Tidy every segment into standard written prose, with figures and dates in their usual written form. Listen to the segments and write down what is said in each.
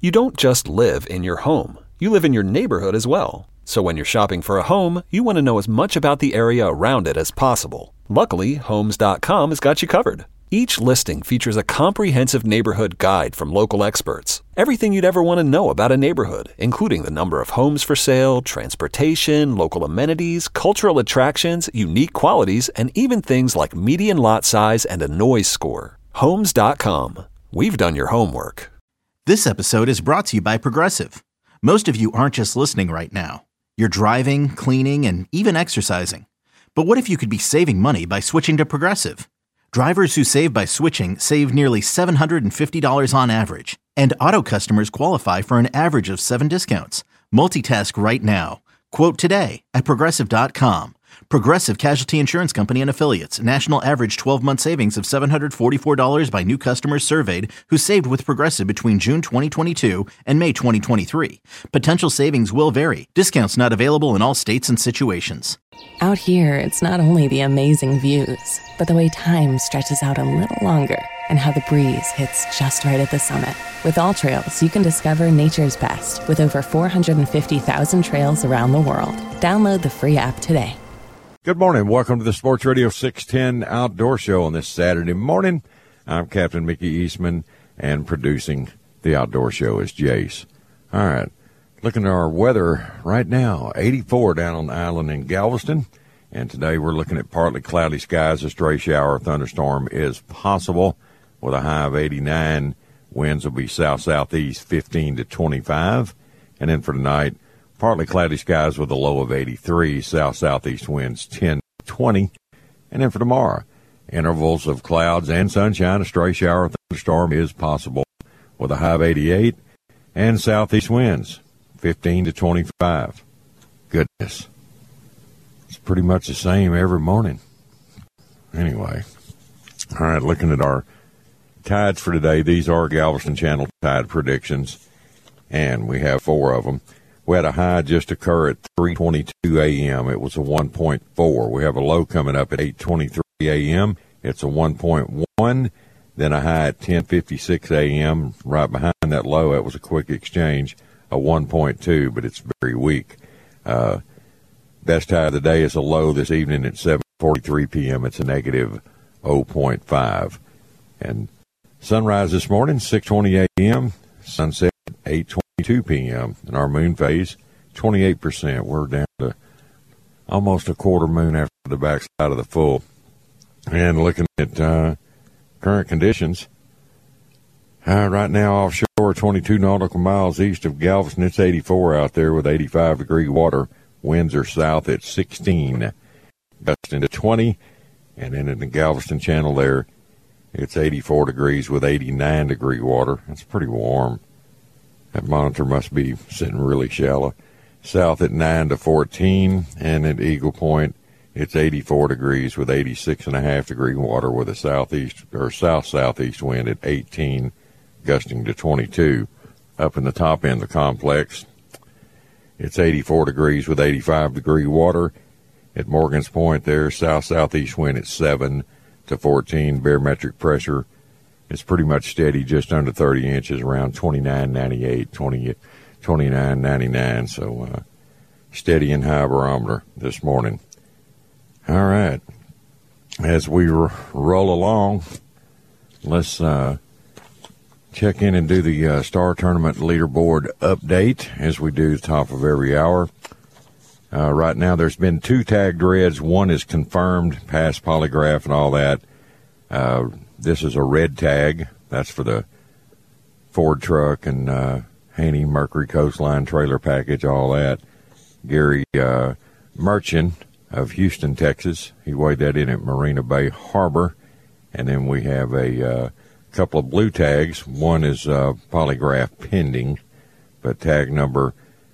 You don't just live in your home. You live in your neighborhood as well. So when you're shopping for a home, you want to know as much about the area around it as possible. Luckily, Homes.com has got you covered. Each listing features a comprehensive neighborhood guide from local experts. Everything you'd ever want to know about a neighborhood, including the number of homes for sale, transportation, local amenities, cultural attractions, unique qualities, and even things like median lot size and a noise score. Homes.com. We've done your homework. This episode is brought to you by Progressive. Most of you aren't just listening right now. You're driving, cleaning, and even exercising. But what if you could be saving money by switching to Progressive? Drivers who save by switching save nearly $750 on average, and auto customers qualify for an average of 7 discounts. Multitask right now. Quote today at Progressive.com. Progressive Casualty Insurance Company and Affiliates. National average 12-month savings of $744 by new customers surveyed who saved with Progressive between June 2022 and May 2023. Potential savings will vary. Discounts not available in all states and situations. Out here, it's not only the amazing views, but the way time stretches out a little longer and how the breeze hits just right at the summit. With All Trails, you can discover nature's best with over 450,000 trails around the world. Download the free app today. Good morning. Welcome to the Sports Radio 610 Outdoor Show on this Saturday morning. I'm Captain Mickey Eastman, and producing the Outdoor Show is Jace. All right. Looking at our weather right now, 84 down on the island in Galveston. And today we're looking at partly cloudy skies. A stray shower or thunderstorm is possible with a high of 89. Winds will be south-southeast 15 to 25. And then for tonight, partly cloudy skies with a low of 83, south-southeast winds 10 to 20. And then for tomorrow, intervals of clouds and sunshine, a stray shower or thunderstorm is possible with a high of 88, and southeast winds 15 to 25. Goodness. It's pretty much the same every morning. Anyway, all right, looking at our tides for today, these are Galveston Channel tide predictions, and we have 4 of them. We had a high just occur at 3:22 a.m. It was a 1.4. We have a low coming up at 8:23 a.m. It's a 1.1. Then a high at 10:56 a.m. Right behind that low, it was a quick exchange, a 1.2, but it's very weak. Best high of the day is a low this evening at 7:43 p.m. It's a negative 0.5. And sunrise this morning, 6:20 a.m. Sunset, 8:22 p.m. And our moon phase, 28%. We're down to almost a quarter moon after the backside of the full. And looking at current conditions, right now offshore, 22 nautical miles east of Galveston, it's 84 out there with 85-degree water. Winds are south at 16, gusting to 20. And then in the Galveston Channel there, it's 84 degrees with 89-degree water. That's pretty warm. That monitor must be sitting really shallow. South at 9 to 14, and at Eagle Point, it's 84 degrees with 86.5-degree water with a southeast or south-southeast wind at 18, gusting to 22. Up in the top end of the complex, it's 84 degrees with 85-degree water. At Morgan's Point there, south-southeast wind at 7 to 14. Barometric pressure is pretty much steady, just under 30 inches, around 29.98, 29.99. So steady and high barometer this morning. All right. As we roll along, let's check in and do the Star Tournament leaderboard update as we do the top of every hour. Right now there's been 2 tagged reds. One is confirmed, past polygraph and all that. This is a red tag. That's for the Ford truck and Haney Mercury Coastline trailer package, all that. Gary Merchant of Houston, Texas. He weighed that in at Marina Bay Harbor. And then we have a couple of blue tags. One is polygraph pending, but tag number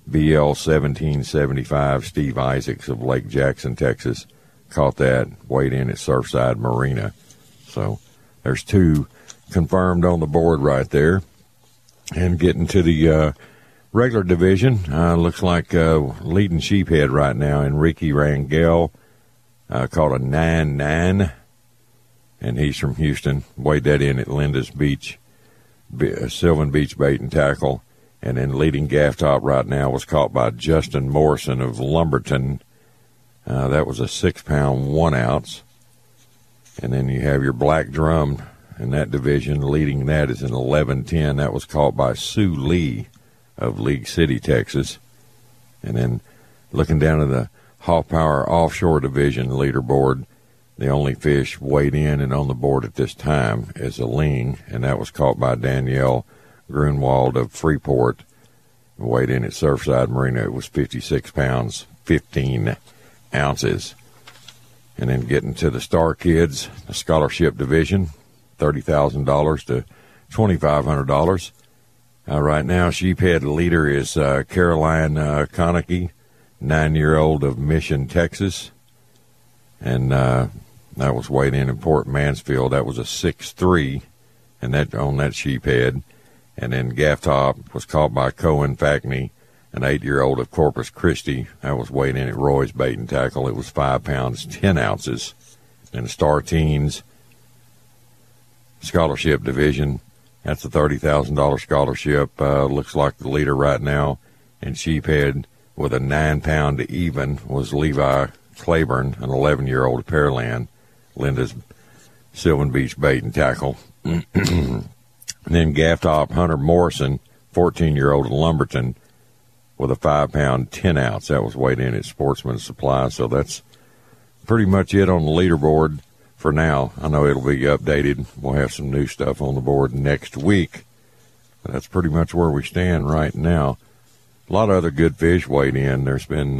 BL1775, Steve Isaacs of Lake Jackson, Texas, caught that, weighed in at Surfside Marina. So there's 2 confirmed on the board right there. And getting to the regular division, looks like leading sheephead right now, Enrique Rangel, caught a 9.9, and he's from Houston. Weighed that in at Linda's Beach, Sylvan Beach Bait and Tackle. And then leading gaff top right now was caught by Justin Morrison of Lumberton. That was a 6-pound 1 ounce. And then you have your black drum in that division. Leading that is an 11-10. That was caught by Sue Lee of League City, Texas. And then looking down to the Hawk Power Offshore Division leaderboard, the only fish weighed in and on the board at this time is a ling, and that was caught by Danielle Grunwald of Freeport. Weighed in at Surfside Marina, it was 56 pounds, 15 ounces. And then getting to the Star Kids, the scholarship division, $30,000 to $2,500. Right now, sheephead leader is Caroline Konecki, 9-year-old of Mission, Texas. And that was weighed in Port Mansfield. That was a 6'3", and that on that sheephead. And then gaff top was caught by Cohen Fackney, an 8-year-old of Corpus Christi. That was weighed in at Roy's Bait and Tackle. It was 5 pounds, 10 ounces. And the Star Teens scholarship division, that's a $30,000 scholarship. Looks like the leader right now in sheephead with a 9-pound even was Levi Claiborne, an 11-year-old of Pearland, Linda's Sylvan Beach Bait and Tackle. And then gaff top Hunter Morrison, 14-year-old of Lumberton, with a 5-pound 10 ounce. That was weighed in at Sportsman's Supply. So that's pretty much it on the leaderboard for now. I know it'll be updated. We'll have some new stuff on the board next week. But that's pretty much where we stand right now. A lot of other good fish weighed in. There's been,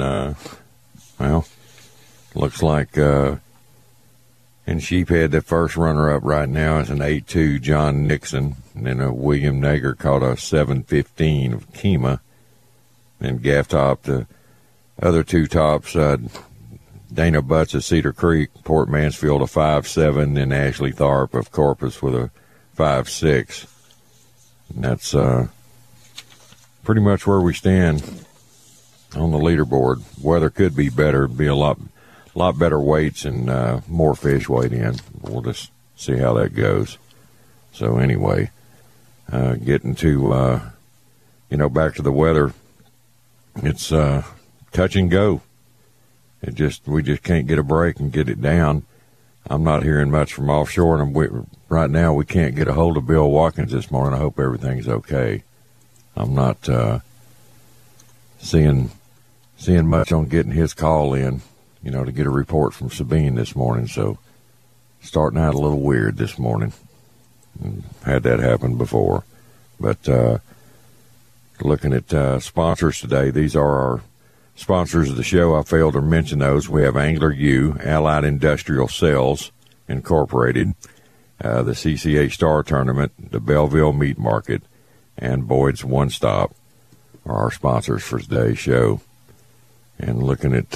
looks like in sheephead, the first runner-up right now is an 8'2", John Nixon. And then a William Nager caught a 7'15" of Kima. And gaff top, the other two tops, Dana Butts of Cedar Creek, Port Mansfield a 5'7", and Ashley Tharp of Corpus with a 5'6". And that's pretty much where we stand on the leaderboard. Weather could be better. It'd be a lot better weights and more fish weighed in. We'll just see how that goes. So anyway, getting to, back to the weather. It's touch and go. We just can't get a break and get it down. I'm not hearing much from offshore, and right now we can't get a hold of Bill Watkins this morning. I hope everything's okay. I'm not seeing much on getting his call in, to get a report from Sabine this morning. So starting out a little weird this morning. Had that happen before. But looking at sponsors today, these are our sponsors of the show. I failed to mention those. We have Angler U, Allied Industrial Sales Incorporated, the CCH Star Tournament, the Belleville Meat Market, and Boyd's One Stop are our sponsors for today's show. And looking at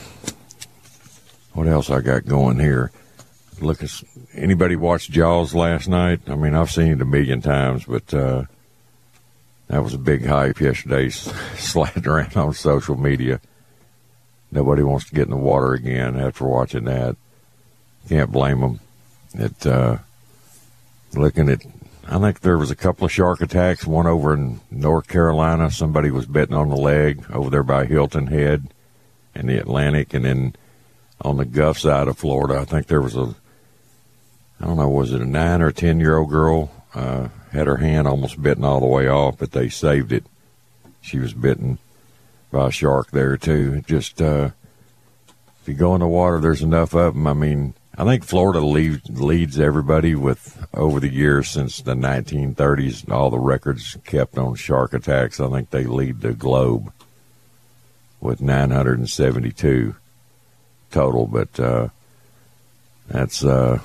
what else I got going here. Anybody watch Jaws last night? I mean, I've seen it a million times, but that was a big hype yesterday, sliding around on social media. Nobody wants to get in the water again after watching that. Can't blame them. Looking at, I think there was a couple of shark attacks, one over in North Carolina. Somebody was bitten on the leg over there by Hilton Head in the Atlantic. And then on the Gulf side of Florida, I think there was was it a 9 or 10-year-old girl, had her hand almost bitten all the way off, but they saved it. She was bitten by a shark there, too. Just, if you go in the water, there's enough of them. I mean, I think Florida leads everybody with, over the years since the 1930s, all the records kept on shark attacks. I think they lead the globe with 972 total, but that's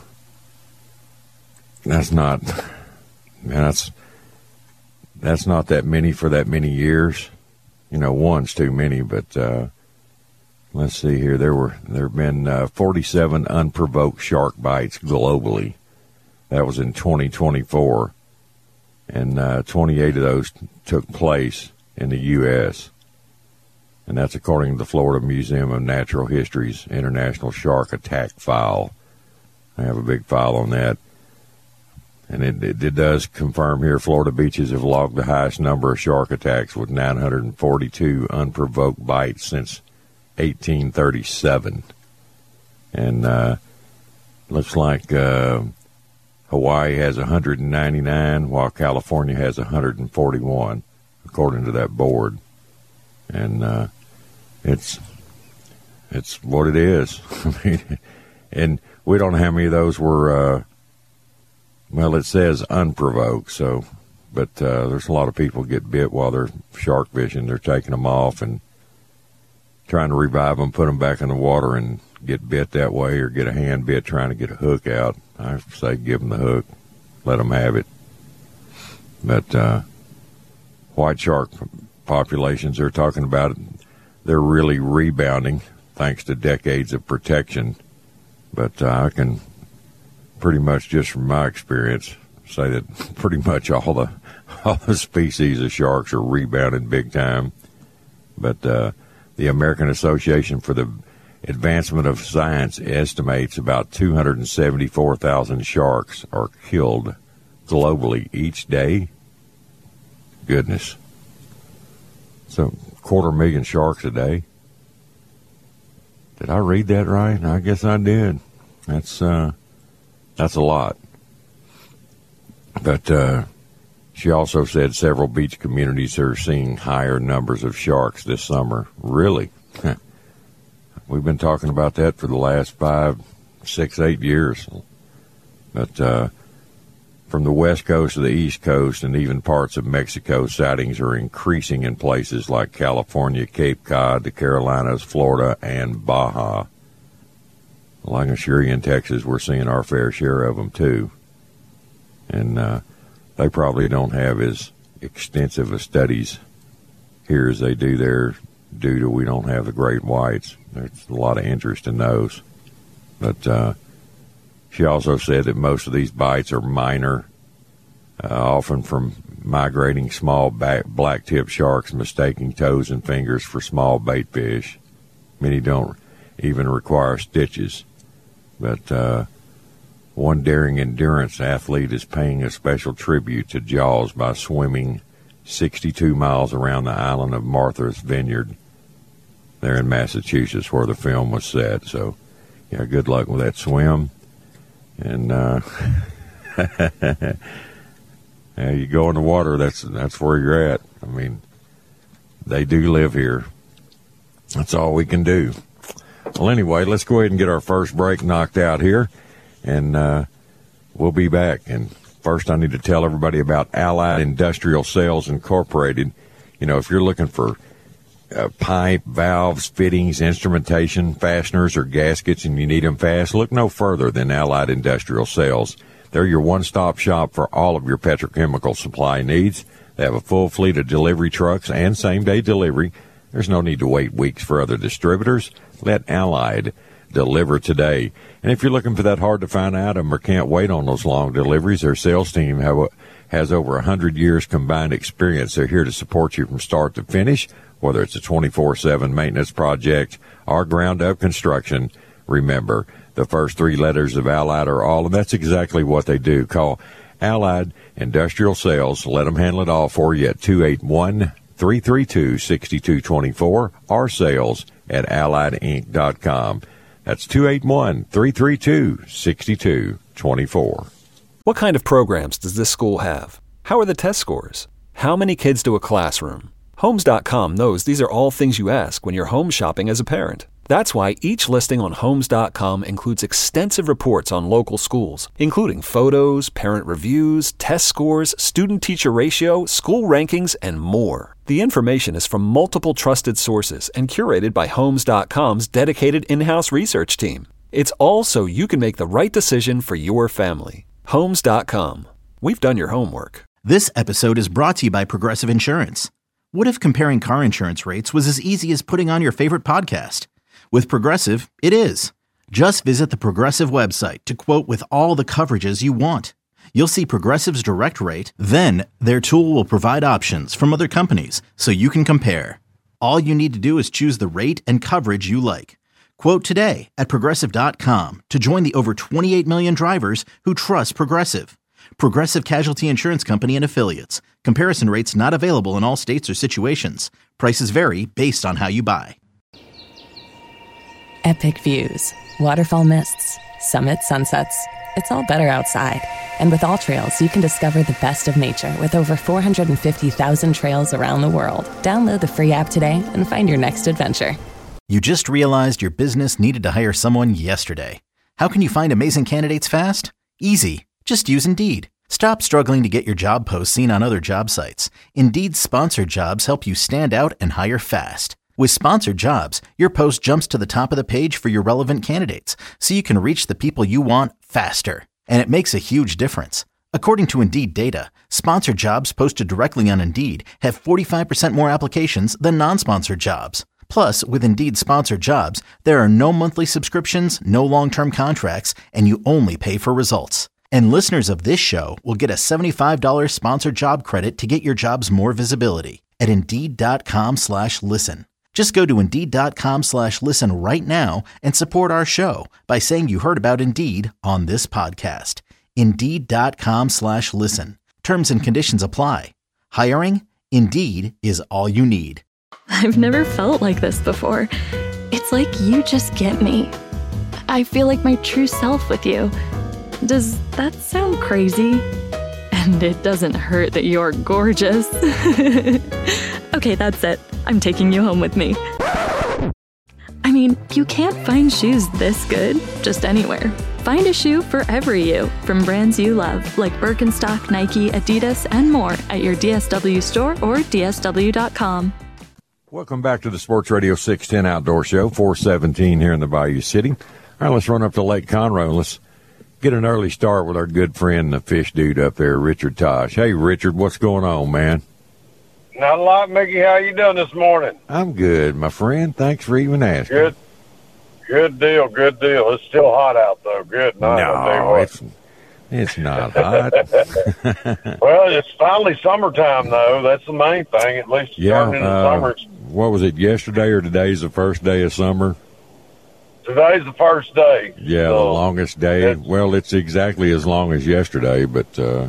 not that many for that many years. One's too many, but let's see here. There have been 47 unprovoked shark bites globally. That was in 2024, and 28 of those took place in the U.S., and that's according to the Florida Museum of Natural History's International Shark Attack File. I have a big file on that. And it does confirm here, Florida beaches have logged the highest number of shark attacks with 942 unprovoked bites since 1837. And looks like Hawaii has 199, while California has 141, according to that board. And it's what it is. I mean, and we don't know how many of those were. Well, it says unprovoked, so, but there's a lot of people get bit while they're shark fishing. They're taking them off and trying to revive them, put them back in the water, and get bit that way, or get a hand bit trying to get a hook out. I say give them the hook, let them have it. But white shark populations, they're talking about it, they're really rebounding thanks to decades of protection. But I can pretty much, just from my experience, say that pretty much all the species of sharks are rebounding big time. But the American Association for the Advancement of Science estimates about 274,000 sharks are killed globally each day. Goodness. So 250,000 sharks a day. Did I read that right? I guess I did. That's a lot. But she also said several beach communities are seeing higher numbers of sharks this summer. Really? We've been talking about that for the last 5, 6, 8 years. But from the west coast to the east coast and even parts of Mexico, sightings are increasing in places like California, Cape Cod, the Carolinas, Florida, and Baja. Well, I can assure you in Texas, we're seeing our fair share of them, too. And they probably don't have as extensive of studies here as they do there due to we don't have the great whites. There's a lot of interest in those. But she also said that most of these bites are minor, often from migrating small black-tipped sharks mistaking toes and fingers for small bait fish. Many don't even require stitches. But one daring endurance athlete is paying a special tribute to Jaws by swimming 62 miles around the island of Martha's Vineyard there in Massachusetts where the film was set. So, yeah, good luck with that swim. And you go in the water, that's where you're at. I mean, they do live here. That's all we can do. Well, anyway, let's go ahead and get our first break knocked out here, and we'll be back. And first, I need to tell everybody about Allied Industrial Sales Incorporated. You know, if you're looking for pipe, valves, fittings, instrumentation, fasteners, or gaskets, and you need them fast, look no further than Allied Industrial Sales. They're your one-stop shop for all of your petrochemical supply needs. They have a full fleet of delivery trucks and same-day delivery. There's no need to wait weeks for other distributors. Let Allied deliver today. And if you're looking for that hard-to-find item or can't wait on those long deliveries, their sales team has over 100 years combined experience. They're here to support you from start to finish, whether it's a 24/7 maintenance project or ground-up construction. Remember, the first 3 letters of Allied are all, and that's exactly what they do. Call Allied Industrial Sales. Let them handle it all for you at 281-332-6224 or sales at AlliedInc.com. That's 281-332-6224. What kind of programs does this school have? How are the test scores? How many kids do a classroom? Homes.com knows these are all things you ask when you're home shopping as a parent. That's why each listing on Homes.com includes extensive reports on local schools, including photos, parent reviews, test scores, student-teacher ratio, school rankings, and more. The information is from multiple trusted sources and curated by Homes.com's dedicated in-house research team. It's all so you can make the right decision for your family. Homes.com. We've done your homework. This episode is brought to you by Progressive Insurance. What if comparing car insurance rates was as easy as putting on your favorite podcast? With Progressive, it is. Just visit the Progressive website to quote with all the coverages you want. You'll see Progressive's direct rate, then their tool will provide options from other companies so you can compare. All you need to do is choose the rate and coverage you like. Quote today at Progressive.com to join the over 28 million drivers who trust Progressive. Progressive Casualty Insurance Company and Affiliates. Comparison rates not available in all states or situations. Prices vary based on how you buy. Epic views, waterfall mists, summit sunsets. It's all better outside. And with AllTrails, you can discover the best of nature with over 450,000 trails around the world. Download the free app today and find your next adventure. You just realized your business needed to hire someone yesterday. How can you find amazing candidates fast? Easy. Just use Indeed. Stop struggling to get your job posts seen on other job sites. Indeed's sponsored jobs help you stand out and hire fast. With sponsored jobs, your post jumps to the top of the page for your relevant candidates, so you can reach the people you want faster. And it makes a huge difference. According to Indeed data, sponsored jobs posted directly on Indeed have 45% more applications than non-sponsored jobs. Plus, with Indeed sponsored jobs, there are no monthly subscriptions, no long-term contracts, and you only pay for results. And listeners of this show will get a $75 sponsored job credit to get your jobs more visibility at Indeed.com/listen. Just go to Indeed.com/listen right now and support our show by saying you heard about Indeed on this podcast. Indeed.com/listen. Terms and conditions apply. Hiring? Indeed is all you need. I've never felt like this before. It's like you just get me. I feel like my true self with you. Does that sound crazy? And it doesn't hurt that you're gorgeous. Okay, that's it. I'm taking you home with me. I mean, you can't find shoes this good just anywhere. Find a shoe for every you from brands you love, like Birkenstock, Nike, Adidas, and more at your DSW store or DSW.com. Welcome back to the Sports Radio 610 Outdoor Show, 417 here in the Bayou City. All right, let's run up to Lake Conroe. Let's get an early start with our good friend, the fish dude up there, Richard Tosh. Hey, Richard, what's going on, man? Not a lot, Mickey. How you doing this morning? I'm good, my friend. Thanks for even asking. Good deal. It's still hot out, though. Good night. No, it's not hot. Well, it's finally summertime, though. That's the main thing. At least it's turning into summer. What was it, yesterday or today's the first day of summer? Today's the first day. Yeah, so the longest day. Well, it's exactly as long as yesterday, but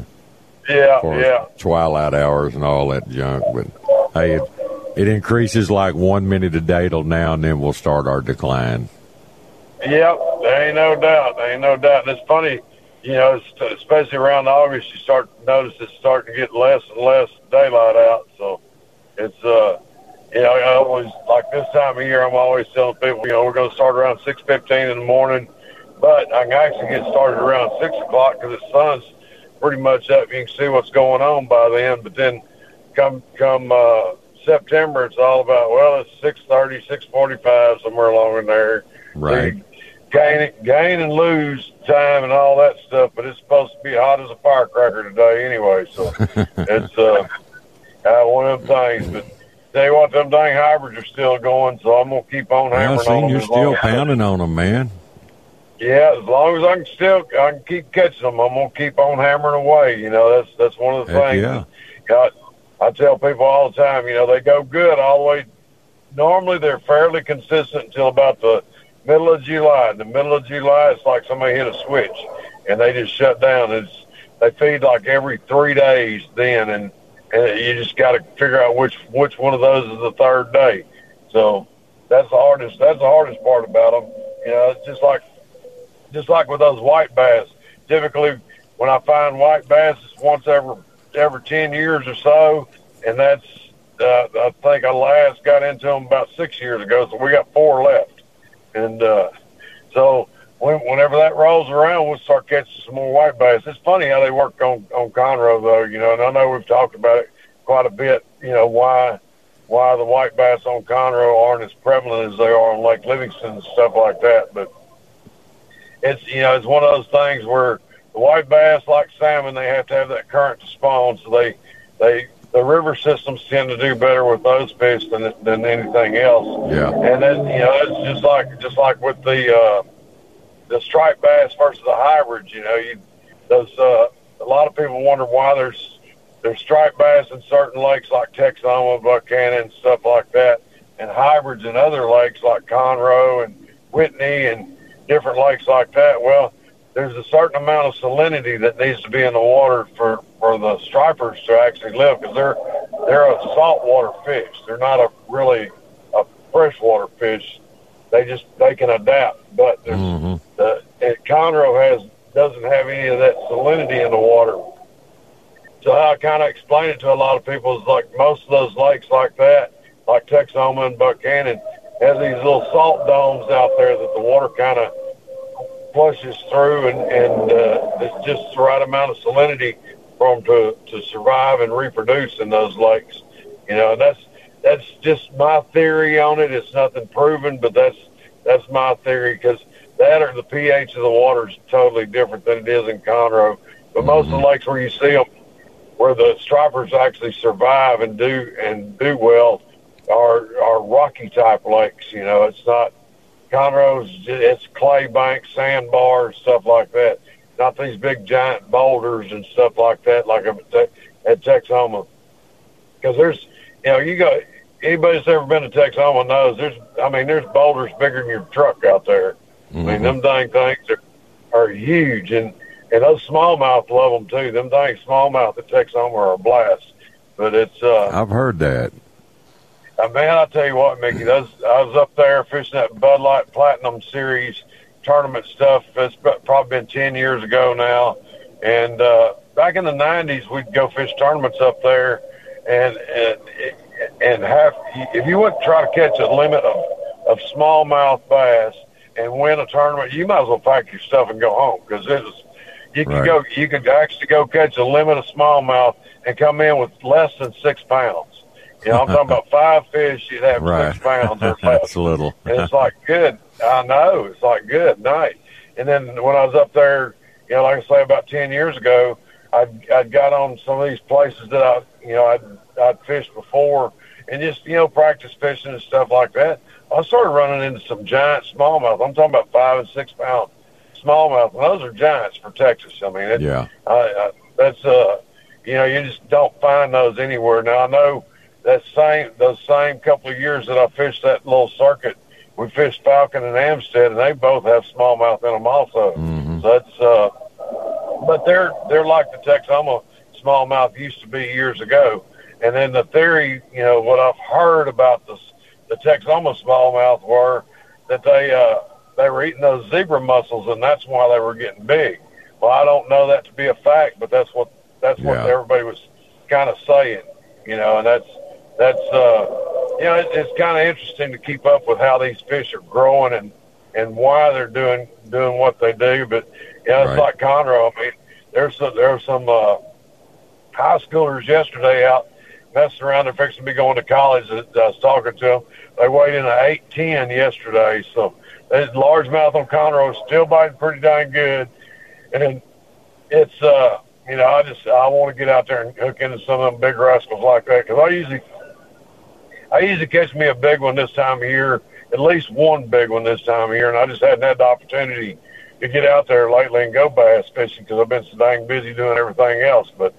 twilight hours and all that junk. But hey, it increases like 1 minute a day till now, and then we'll start our decline. Yep, there ain't no doubt. And it's funny, you know, especially around August, you start to notice it's starting to get less and less daylight out. So it's you know, I always, like this time of year, I'm always telling people, you know, we're going to start around 6:15 in the morning, but I can actually get started around 6 o'clock because the sun's pretty much up. You can see what's going on by then. But then come September, it's all about, well, it's 6:30, 6:45, somewhere along in there. Right. So gain and lose time and all that stuff, but it's supposed to be hot as a firecracker today anyway. So it's one of them things. But tell you what, them dang hybrids are still going, so I'm going to keep on hammering on them. You're still pounding on them, man. Yeah, as long as I can keep catching them, I'm going to keep on hammering away. You know, that's one of the things. Yeah. I tell people all the time, you know, they go good all the way. Normally they're fairly consistent until about the middle of July. In the middle of July, it's like somebody hit a switch, and they just shut down. They feed like every 3 days then, and you just got to figure out which one of those is the third day. So that's the hardest part about them. You know, it's just like with those white bass. Typically, when I find white bass, it's once every 10 years or so, and that's I think I last got into them about 6 years ago. So we got 4 left, and so whenever that rolls around, we'll start catching some more white bass. It's funny how they work on Conroe, though, you know, and I know we've talked about it quite a bit, you know, why the white bass on Conroe aren't as prevalent as they are on Lake Livingston and stuff like that. But it's, you know, it's one of those things where the white bass, like salmon, they have to have that current to spawn, so the river systems tend to do better with those fish than anything else. Yeah. And then, you know, it's just like with the striped bass versus the hybrids. You know, a lot of people wonder why there's striped bass in certain lakes like Texoma, Buchanan, and stuff like that, and hybrids in other lakes like Conroe and Whitney and different lakes like that. Well, there's a certain amount of salinity that needs to be in the water for the stripers to actually live, because they're a saltwater fish. They're not really a freshwater fish. They can adapt, but and Conroe doesn't have any of that salinity in the water. So how I kind of explain it to a lot of people is like most of those lakes like that, like Texoma and Buchanan, has these little salt domes out there that the water kind of flushes through, and it's just the right amount of salinity for them to survive and reproduce in those lakes. And that's just my theory on it. It's nothing proven, but that's my theory, because that or the pH of the water is totally different than it is in Conroe. But most of the lakes where you see them, where the stripers actually survive and do well, are rocky type lakes. It's not Conroe's. It's clay banks, sandbars, stuff like that. Not these big giant boulders and stuff like that, like at Texoma. Because there's, anybody that's ever been to Texoma knows there's boulders bigger than your truck out there. I mean, them dang things are huge, and those smallmouth love them too. Them dang smallmouth at Texoma are a blast. But it's I've heard that. Man, I tell you what, Mickey, I was up there fishing that Bud Light Platinum Series tournament stuff. It's probably been 10 years ago now. And back in the 90s, we'd go fish tournaments up there, and if you wouldn't try to catch a limit of smallmouth bass and win a tournament, you might as well pack your stuff and go home, because you could actually go catch a limit of smallmouth and come in with less than 6 pounds. I'm talking about 5 fish, you'd have 6 pounds or less. That's little. And it's like, good. I know. It's like, good night. And then when I was up there, like I say, about 10 years ago, I'd got on some of these places that I'd fished before, and just, practice fishing and stuff like that. I started running into some giant smallmouth. I'm talking about 5 and 6 pound smallmouth. And those are giants for Texas. I mean, that's you just don't find those anywhere. Now I know those same couple of years that I fished that little circuit, we fished Falcon and Amstead, and they both have smallmouth in them also. So that's but they're like the Texoma smallmouth used to be years ago. And then the theory, what I've heard about the Texoma smallmouth were that they were eating those zebra mussels, and that's why they were getting big. Well, I don't know that to be a fact, but that's what everybody was kind of saying, and that's it's kind of interesting to keep up with how these fish are growing and why they're doing what they do. But it's like Conroe. I mean, there's some high schoolers yesterday out messing around. They're fixing to be going to college. I was talking to them. They weighed in at 810 yesterday. So that largemouth on Conroe is still biting pretty dang good. And then it's I want to get out there and hook into some of them big rascals like that, because I usually catch me a big one this time of year, at least one big one this time of year, and I just hadn't had the opportunity to get out there lately and go bass fishing because I've been so dang busy doing everything else. But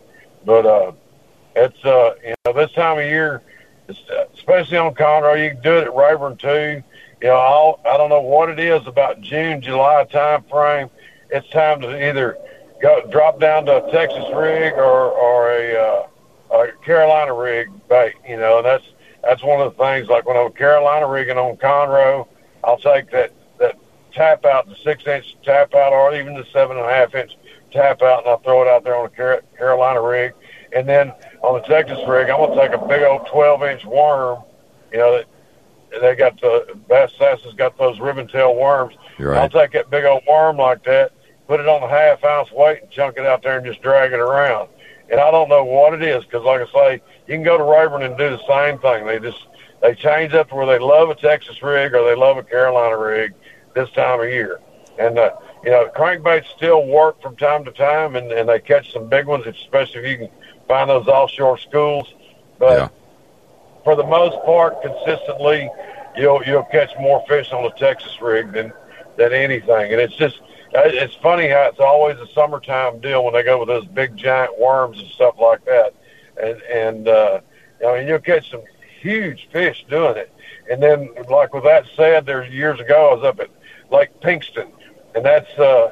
it's this time of year, especially on Conroe, you can do it at Rayburn too. I don't know what it is about June, July time frame. It's time to either drop down to a Texas rig or a Carolina rig bait, and that's one of the things. Like when I'm Carolina rigging on Conroe, I'll take that tap out, the 6-inch tap out, or even the 7.5-inch tap out, and I'll throw it out there on a Carolina rig. And then on the Texas rig, I'm gonna take a big old 12-inch worm. They got the Bass Sass's got those ribbon tail worms. Right. I'll take that big old worm like that, put it on a 1/2-ounce weight, and chunk it out there and just drag it around. And I don't know what it is, because like I say, you can go to Rayburn and do the same thing. They change up to where they love a Texas rig or they love a Carolina rig this time of year. And crankbaits still work from time to time, and they catch some big ones, especially if you can find those offshore schools. But for the most part, consistently, you'll catch more fish on a Texas rig than anything. And it's funny how it's always a summertime deal when they go with those big giant worms and stuff like that. And you'll catch some huge fish doing it. And then, like with that said, there's years ago I was up at Lake Pinkston, and that's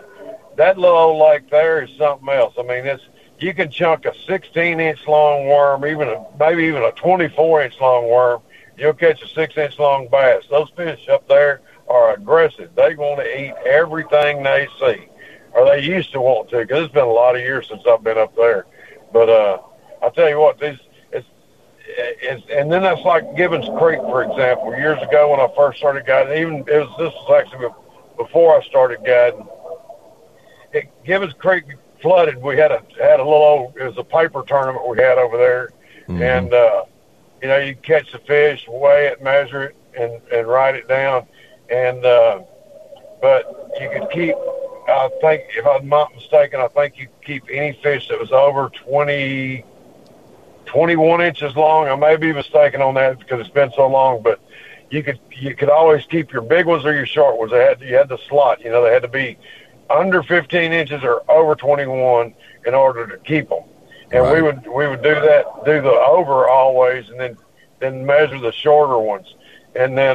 that little old lake there is something else. I mean, you can chunk a 16-inch long worm, maybe even a 24-inch long worm. You'll catch a 6-inch long bass. Those fish up there are aggressive. They want to eat everything they see, or they used to want to, because it's been a lot of years since I've been up there. But I'll tell you what, and then that's like Gibbons Creek, for example. Years ago when I first started guiding, this was actually before I started guiding. Gibbons Creek flooded. We had a little, it was a paper tournament we had over there. Mm-hmm. And, you catch the fish, weigh it, measure it, and write it down. And, but you could keep, I think, if I'm not mistaken, I think you could keep any fish that was over 21 inches long. I may be mistaken on that because it's been so long, but you could always keep your big ones or your short ones. You had the slot, they had to be under 15 inches or over 21 in order to keep them. And right. we would do the over always, and then measure the shorter ones. And then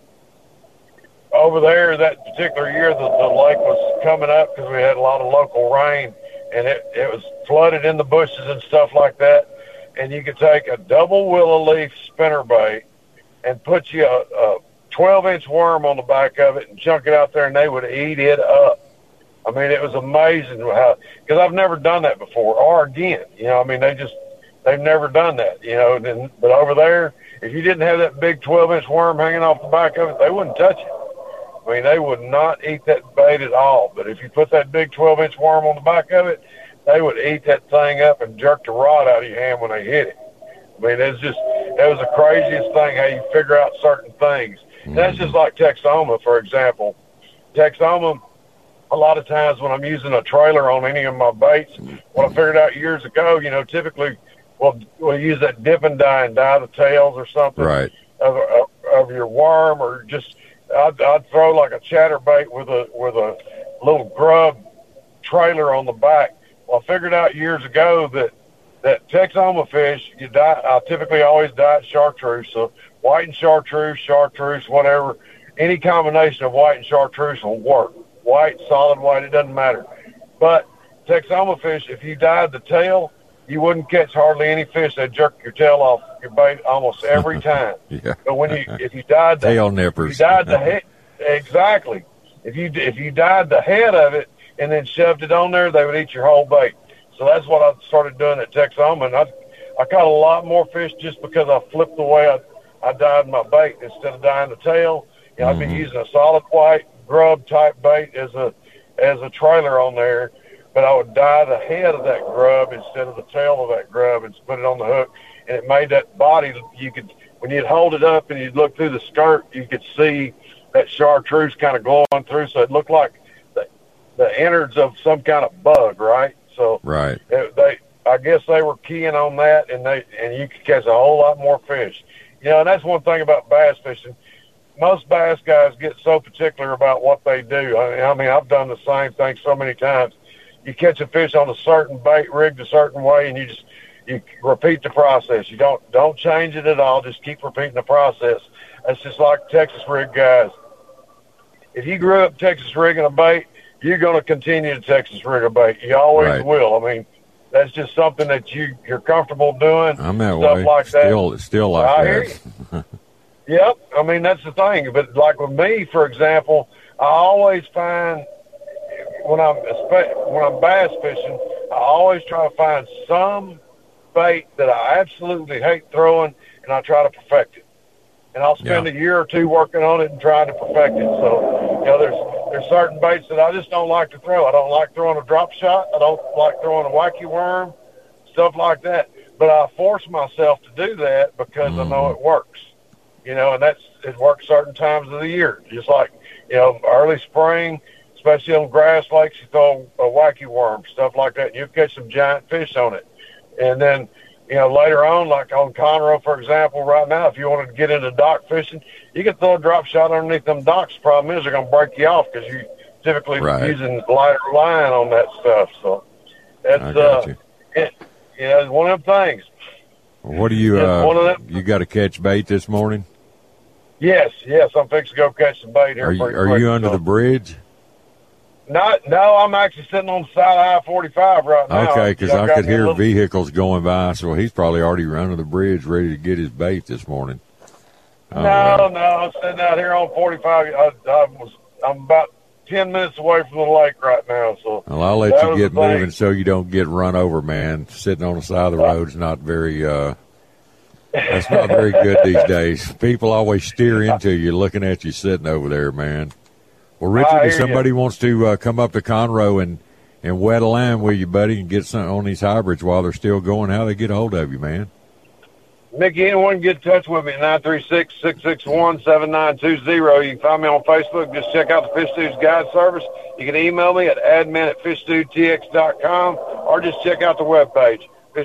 over there that particular year, the lake was coming up because we had a lot of local rain, and it was flooded in the bushes and stuff like that. And you could take a double willow leaf spinnerbait and put you a 12-inch worm on the back of it and chunk it out there, and they would eat it up. I mean, it was amazing because I've never done that before, or again, they've never done that, but over there, if you didn't have that big 12-inch worm hanging off the back of it, they wouldn't touch it. I mean, they would not eat that bait at all. But if you put that big 12-inch worm on the back of it, they would eat that thing up and jerk the rod out of your hand when they hit it. I mean, it was the craziest thing how you figure out certain things. Mm-hmm. That's just like Texoma, for example. Texoma, a lot of times when I'm using a trailer on any of my baits, what I figured out years ago, typically we'll use that dip and dye the tails or something right. of your worm, or just I'd throw like a chatterbait with a little grub trailer on the back. Well, I figured out years ago that Texoma fish, I typically always diet chartreuse, so white and chartreuse, whatever, any combination of white and chartreuse will work. White, solid white, it doesn't matter. But Texoma fish, if you dyed the tail, you wouldn't catch hardly any fish that jerk your tail off your bait almost every time. Yeah. But if you dyed the tail nippers, if you dyed the head, exactly. If you dyed the head of it and then shoved it on there, they would eat your whole bait. So that's what I started doing at Texoma, and I caught a lot more fish just because I flipped the way I dyed my bait instead of dyeing the tail. I'd be using a solid white grub type bait as a trailer on there, but I would dye the head of that grub instead of the tail of that grub and put it on the hook, and it made that body, when you'd hold it up and you'd look through the skirt, you could see that chartreuse kind of glowing through, so it looked like the innards of some kind of bug, right? So right. I guess they were keying on that, and you could catch a whole lot more fish. And that's one thing about bass fishing. Most bass guys get so particular about what they do. I mean, I've done the same thing so many times. You catch a fish on a certain bait rigged a certain way, and you repeat the process. You don't change it at all. Just keep repeating the process. That's just like Texas rig guys. If you grew up Texas rigging a bait, you're going to continue to Texas rig a bait. You always right. will. I mean, that's just something that you're comfortable doing. I'm that stuff way. Like that. Still like I that. Hear you. Yep. I mean, that's the thing. But like with me, for example, I always find when I'm bass fishing, I always try to find some bait that I absolutely hate throwing, and I try to perfect it. And I'll spend a year or two working on it and trying to perfect it. So, there's certain baits that I just don't like to throw. I don't like throwing a drop shot. I don't like throwing a wacky worm, stuff like that. But I force myself to do that because I know it works. And it works certain times of the year. Just like, early spring, especially on grass lakes, you throw a wacky worm, stuff like that, and you'll catch some giant fish on it. And then, later on, like on Conroe, for example, right now, if you wanted to get into dock fishing, you can throw a drop shot underneath them docks. The problem is they're going to break you off because you're typically using lighter line on that stuff. So that's it's one of them things. What do you you got to catch bait this morning? Yes, I'm fixing to go catch some bait here. Are you under the bridge? No, I'm actually sitting on the side of I-45 right now. Okay, because I could hear vehicles going by, so he's probably already under the bridge ready to get his bait this morning. No, I'm sitting out here on 45. I'm about 10 minutes away from the lake right now. So well, I'll let you get moving so you don't get run over, man. Sitting on the side of the road is not very that's not very good these days. People always steer into you looking at you sitting over there, man. Well, Richard, if somebody wants to come up to Conroe and wet a line with you, buddy, and get something on these hybrids while they're still going, how they get a hold of you, man? Mickey, anyone can get in touch with me at 936-661-7920. You can find me on Facebook. Just check out the Fish Dudes Guide Service. You can email me at admin@fishdudetx.com or just check out the webpage,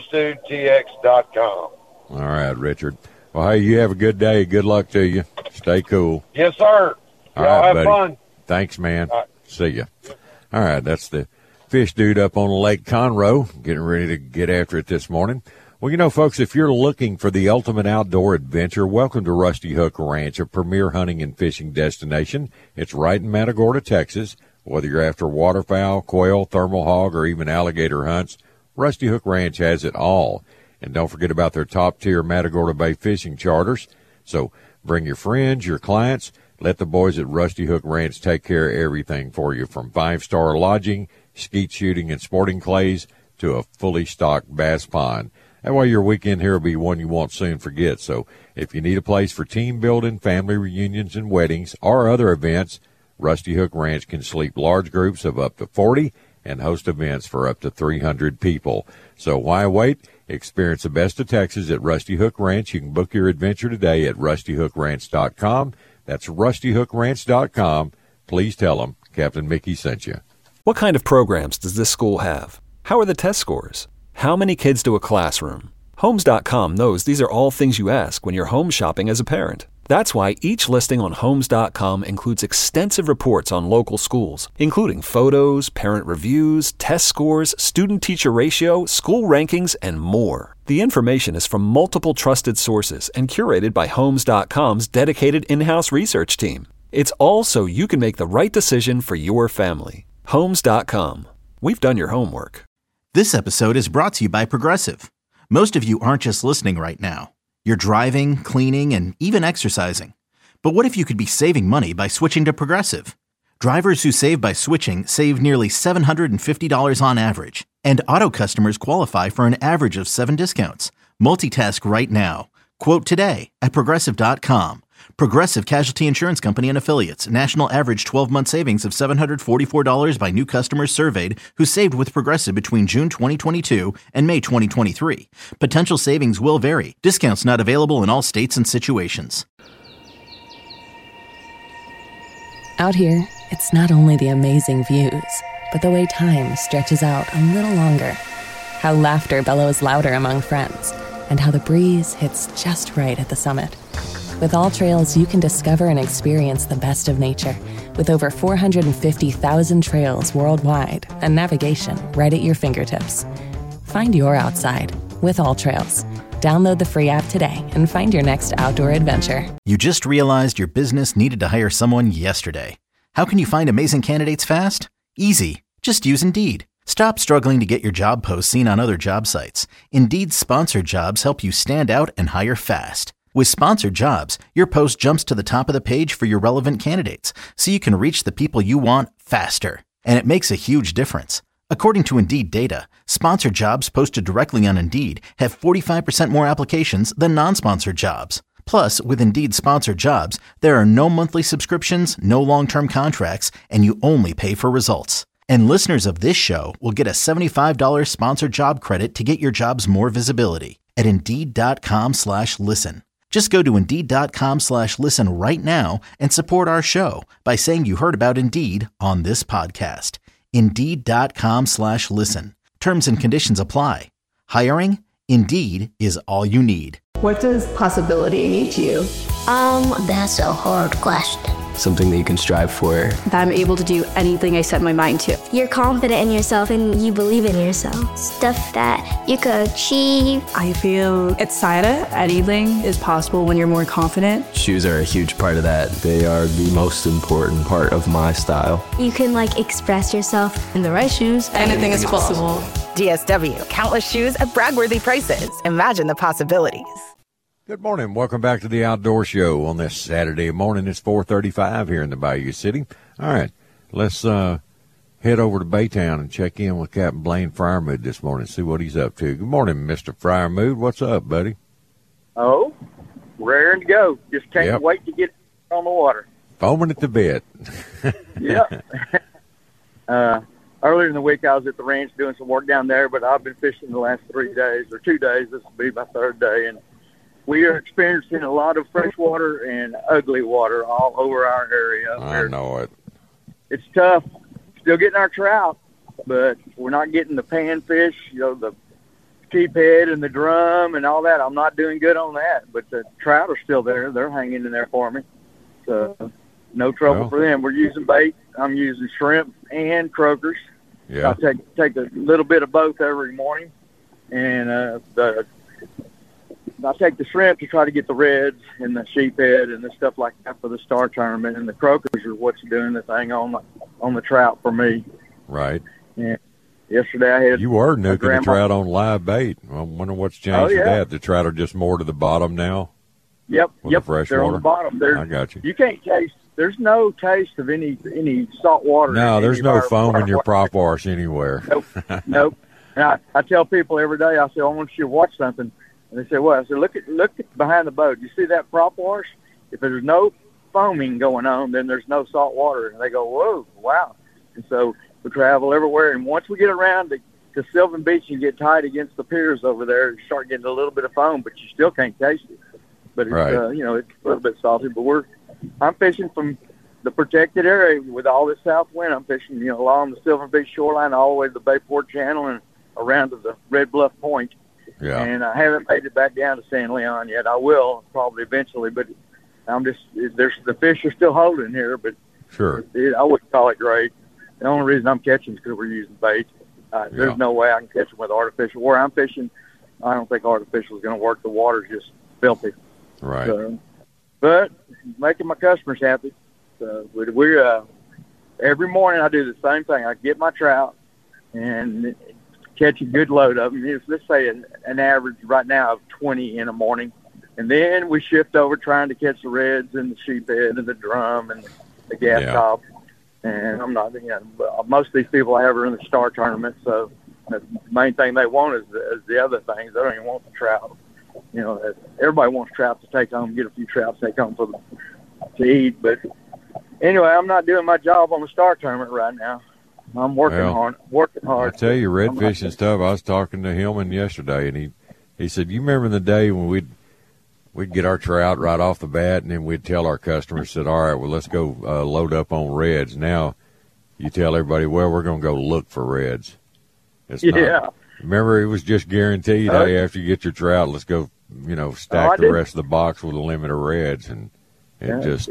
fishdudetx.com. All right, Richard. Well, hey, you have a good day. Good luck to you. Stay cool. Yes, sir. All right, have buddy. fun. Thanks, man. All right. See ya. All right, that's the Fish Dude up on Lake Conroe, getting ready to get after it this morning. Well, you know, folks, if you're looking for the ultimate outdoor adventure, welcome to Rusty Hook Ranch, a premier hunting and fishing destination. It's right in Matagorda, Texas. Whether you're after waterfowl, quail, thermal hog, or even alligator hunts, Rusty Hook Ranch has it all. And don't forget about their top-tier Matagorda Bay fishing charters. So bring your friends, your clients. Let the boys at Rusty Hook Ranch take care of everything for you, from 5-star lodging, skeet shooting, and sporting clays to a fully stocked bass pond. That way your weekend here will be one you won't soon forget. So if you need a place for team building, family reunions, and weddings, or other events, Rusty Hook Ranch can sleep large groups of up to 40 and host events for up to 300 people. So why wait? Experience the best of Texas at Rusty Hook Ranch. You can book your adventure today at rustyhookranch.com. That's rustyhookranch.com. Please tell them Captain Mickey sent you. What kind of programs does this school have? How are the test scores? How many kids do a classroom? Homes.com knows these are all things you ask when you're home shopping as a parent. That's why each listing on Homes.com includes extensive reports on local schools, including photos, parent reviews, test scores, student-teacher ratio, school rankings, and more. The information is from multiple trusted sources and curated by Homes.com's dedicated in-house research team. It's all so you can make the right decision for your family. Homes.com. We've done your homework. This episode is brought to you by Progressive. Most of you aren't just listening right now. You're driving, cleaning, and even exercising. But what if you could be saving money by switching to Progressive? Drivers who save by switching save nearly $750 on average. And auto customers qualify for an average of 7 discounts. Multitask right now. Quote today at Progressive.com. Progressive Casualty Insurance Company and Affiliates. National average 12-month savings of $744 by new customers surveyed who saved with Progressive between June 2022 and May 2023. Potential savings will vary. Discounts not available in all states and situations. Out here, it's not only the amazing views, but the way time stretches out a little longer. How laughter bellows louder among friends, and how the breeze hits just right at the summit. With All Trails, you can discover and experience the best of nature with over 450,000 trails worldwide and navigation right at your fingertips. Find your outside with All Trails. Download the free app today and find your next outdoor adventure. You just realized your business needed to hire someone yesterday. How can you find amazing candidates fast? Easy. Just use Indeed. Stop struggling to get your job posts seen on other job sites. Indeed's sponsored jobs help you stand out and hire fast. With sponsored jobs, your post jumps to the top of the page for your relevant candidates, so you can reach the people you want faster. And it makes a huge difference. According to Indeed data, sponsored jobs posted directly on Indeed have 45% more applications than non-sponsored jobs. Plus, with Indeed sponsored jobs, there are no monthly subscriptions, no long-term contracts, and you only pay for results. And listeners of this show will get a $75 sponsored job credit to get your jobs more visibility at Indeed.com/listen. Just go to Indeed.com/listen right now and support our show by saying you heard about Indeed on this podcast. Indeed.com/listen. Terms and conditions apply. Hiring? Indeed is all you need. What does possibility mean to you? That's a hard question. something that you can strive for. That I'm able to do anything I set my mind to. You're confident in yourself and you believe in yourself. Stuff that you could achieve. I feel excited. Anything is possible when you're more confident. Shoes are a huge part of that. They are the most important part of my style. You can express yourself. In the right shoes, anything is possible. DSW, countless shoes at brag-worthy prices. Imagine the possibilities. Good morning. Welcome back to the Outdoor Show on this Saturday morning. It's 4:35 here in the Bayou City. All right, let's head over to Baytown and check in with Captain Blaine Fryermood this morning, see what he's up to. Good morning, Mr. Fryermood. What's up, buddy? Oh, raring to go. Just can't wait to get on the water. Foaming at the bit. Yeah. Earlier in the week, I was at the ranch doing some work down there, but I've been fishing the last 3 days or 2 days. This will be my third day, and we are experiencing a lot of freshwater and ugly water all over our area. I know it. It's tough. Still getting our trout, but we're not getting the panfish, the sheephead and the drum and all that. I'm not doing good on that, but the trout are still there. They're hanging in there for me. So no trouble for them. We're using bait. I'm using shrimp and croakers. Yeah. I take a little bit of both every morning, and I take the shrimp to try to get the reds and the sheephead and the stuff like that for the star tournament, and the croakers are what's doing the thing on the trout for me. Right. Yeah. Yesterday I had you were nuking the trout on live bait. I wonder what's changed with that. The trout are just more to the bottom now. Yep. The fresh They're water? on the bottom. I got you. You can't taste. There's no taste of any salt water. No, there's no foam in your prop wash anywhere. Nope. And I tell people every day, I say, I want you to watch something. And they say, what? I said, look at behind the boat. You see that prop wash? If there's no foaming going on, then there's no salt water. And they go, whoa, wow. And so we travel everywhere. And once we get around to Sylvan Beach and get tight against the piers over there, you start getting a little bit of foam, but you still can't taste it. But it's, right. It's a little bit salty. But I'm fishing from the protected area with all this south wind. I'm fishing, along the Sylvan Beach shoreline all the way to the Bayport Channel and around to the Red Bluff Point. Yeah. And I haven't made it back down to San Leon yet. I will probably eventually, but the fish are still holding here, but sure. I wouldn't call it great. The only reason I'm catching is because we're using bait. There's no way I can catch them with artificial. Where I'm fishing, I don't think artificial is going to work. The water's just filthy. Right. So, but making my customers happy. So we're every morning I do the same thing. I get my trout and catch a good load of them. Let's say an average right now of 20 in the morning. And then we shift over trying to catch the reds and the sheephead and the drum and the gas top. And I'm not, most of these people I have are in the star tournament. So the main thing they want is the other things. They don't even want the trout. Everybody wants trout to take home, get a few trout to take home to eat. But anyway, I'm not doing my job on the star tournament right now. I'm working hard. I tell you, redfish and stuff. I was talking to Hillman yesterday, and he said, "You remember the day when we'd get our trout right off the bat, and then we'd tell our customers, said, all right, well, let's go load up on reds. Now you tell everybody, well, we're going to go look for reds. It's not. Remember, it was just guaranteed, hey, after you get your trout, let's go, stack the rest of the box with a limit of reds, and it's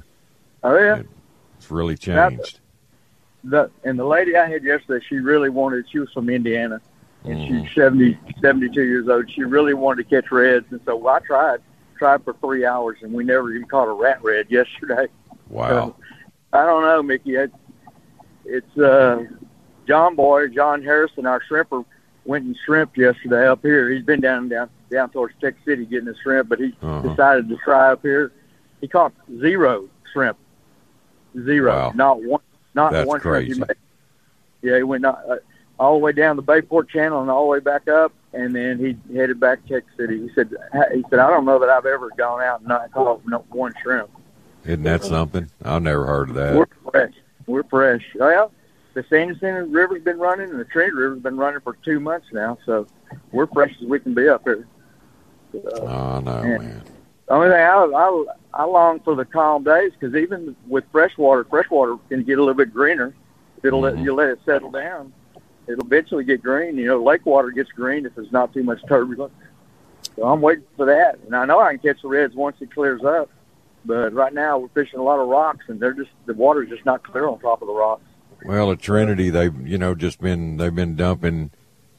really changed. The lady I had yesterday, she was from Indiana, and she's 72 years old. She really wanted to catch reds, and so I tried for 3 hours, and we never even caught a rat red yesterday. Wow. So, I don't know, Mickey. It's John Harrison, our shrimper, went and shrimped yesterday up here. He's been down towards Texas City getting his shrimp, but he decided to try up here. He caught 0 shrimp. 0. Wow. Not one. Not That's one crazy. shrimp he made. Yeah, he went all the way down the Bayport Channel and all the way back up, and then he headed back to Texas City. He said, I don't know that I've ever gone out and not caught one shrimp. Isn't that something? I've never heard of that. We're fresh. Well, the Sanderson River's been running, and the Trinity River's been running for 2 months now, so we're fresh as we can be up here. Oh, no, man. The only thing I long for the calm days, because even with freshwater can get a little bit greener. You let it settle down, it'll eventually get green. Lake water gets green if there's not too much turbulence. So I'm waiting for that, and I know I can catch the reds once it clears up. But right now we're fishing a lot of rocks, and the water's just not clear on top of the rocks. Well, at Trinity, they've been dumping.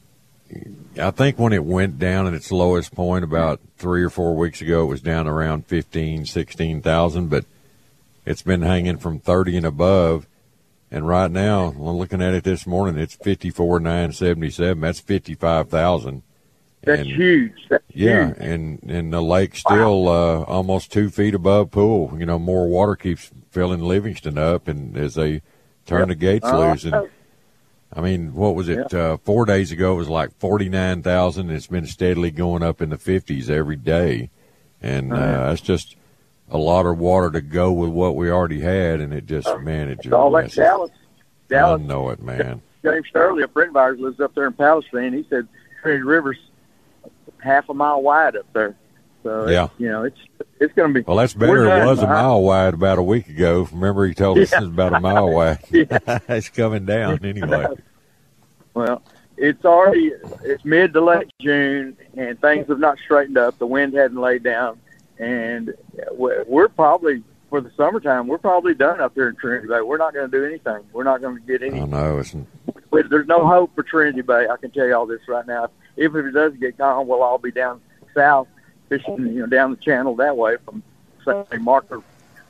I think when it went down at its lowest point about 3 or 4 weeks ago, it was down around 15,000, 16,000, but it's been hanging from 30 and above. And right now, I'm looking at it this morning, it's 54,977. That's 55,000. That's huge. That's huge. And the lake's still almost 2 feet above pool. You know, more water keeps filling Livingston up, and as they turn the gates loose. And I mean, what was it? 4 days ago, it was like 49,000. It's been steadily going up in the 50s every day, and that's just a lot of water to go with what we already had. And it just, all like Dallas. I know it, man. James Shirley, a friend of ours, lives up there in Palestine. He said Trinity River's half a mile wide up there. So it's going to be. Well, that's better. It was a mile wide about a week ago. Remember, he told us it's about a mile wide. It's coming down anyway. Well, it's mid to late June, and things have not straightened up. The wind hadn't laid down, and we're probably, for the summertime, we're probably done up here in Trinity Bay. We're not going to do anything. We're not going to get any. I know. There's no hope for Trinity Bay. I can tell you all this right now. If it does get calm, we'll all be down south fishing, down the channel that way from, say, marker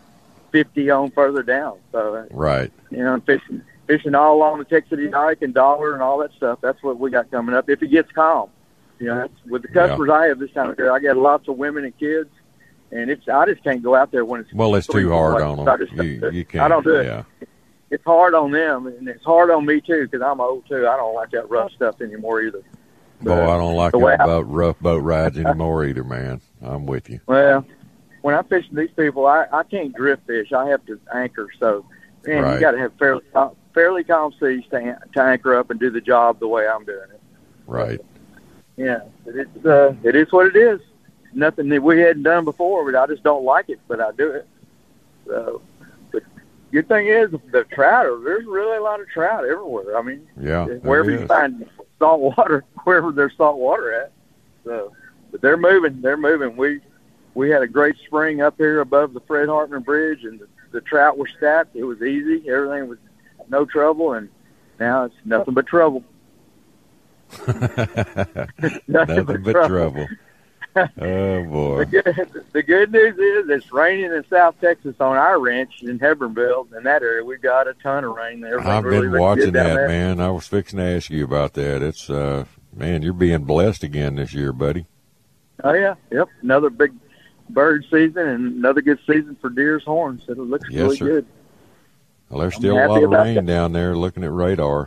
50 on further down. So, right. Fishing all along the Texas City Dike and Dollar and all that stuff. That's what we got coming up. If it gets calm, that's, with the customers I have this time of year, I get lots of women and kids, and I just can't go out there when it's. Well, it's too hard on them. You can't. I don't do it. It's hard on them, and it's hard on me too because I'm old too. I don't like that rough stuff anymore either. Boy, I don't like rough boat rides anymore either, man. I'm with you. Well, when I'm fishing these people, I can't drift fish. I have to anchor. So, man, you got to have fairly calm seas to anchor up and do the job the way I'm doing it. Right. Yeah, it is what it is. Nothing that we hadn't done before, but I just don't like it, but I do it. So, but good thing is the trout. There's really a lot of trout everywhere. I mean, wherever you find salt water, wherever there's salt water at. So, but they're moving. We had a great spring up here above the Fred Hartman Bridge, and the trout were stacked. It was easy. Everything was no trouble, and now it's nothing but trouble. nothing but trouble. Oh, boy. The good news is it's raining in South Texas on our ranch in Hebronville. In that area, we've got a ton of rain there. I've been watching that, man. I was fixing to ask you about that. It's, man, you're being blessed again this year, buddy. Oh, yeah. Yep. Another big bird season and another good season for deer's horns. It looks really good. Well, there's still a lot of rain down there looking at radar,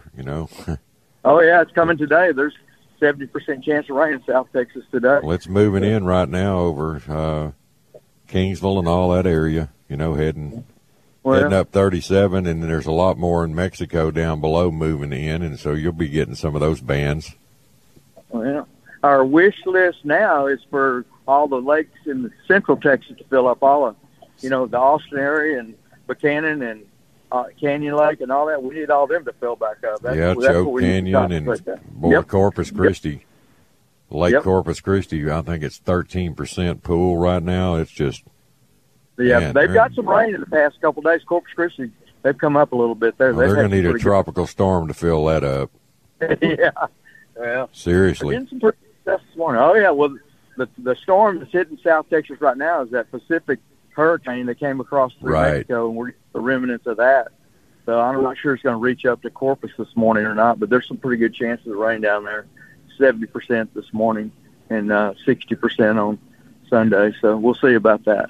Oh, yeah. It's coming today. There's 70% chance of rain in South Texas today. Well, it's moving in right now over Kingsville and all that area, heading up 37, and there's a lot more in Mexico down below moving in, and so you'll be getting some of those bands. Well, our wish list now is for all the lakes in the central Texas to fill up, all of, the Austin area and Buchanan and Canyon Lake and all that. We need all them to fill back up. Choke Canyon and Corpus Christi. Lake Corpus Christi, I think it's 13% pool right now. It's just... Yeah, they've got some rain in the past couple of days. Corpus Christi, they've come up a little bit there. They're going to need a tropical storm to fill that up. Yeah. Well, seriously. We're getting some pretty stuff this morning. Oh, yeah. Well, the storm that's hitting South Texas right now is that Pacific hurricane that came across through Mexico, and we're getting the remnants of that. So I'm not sure it's going to reach up to Corpus this morning or not, but there's some pretty good chances of rain down there. 70% this morning and 60% on Sunday. So we'll see about that.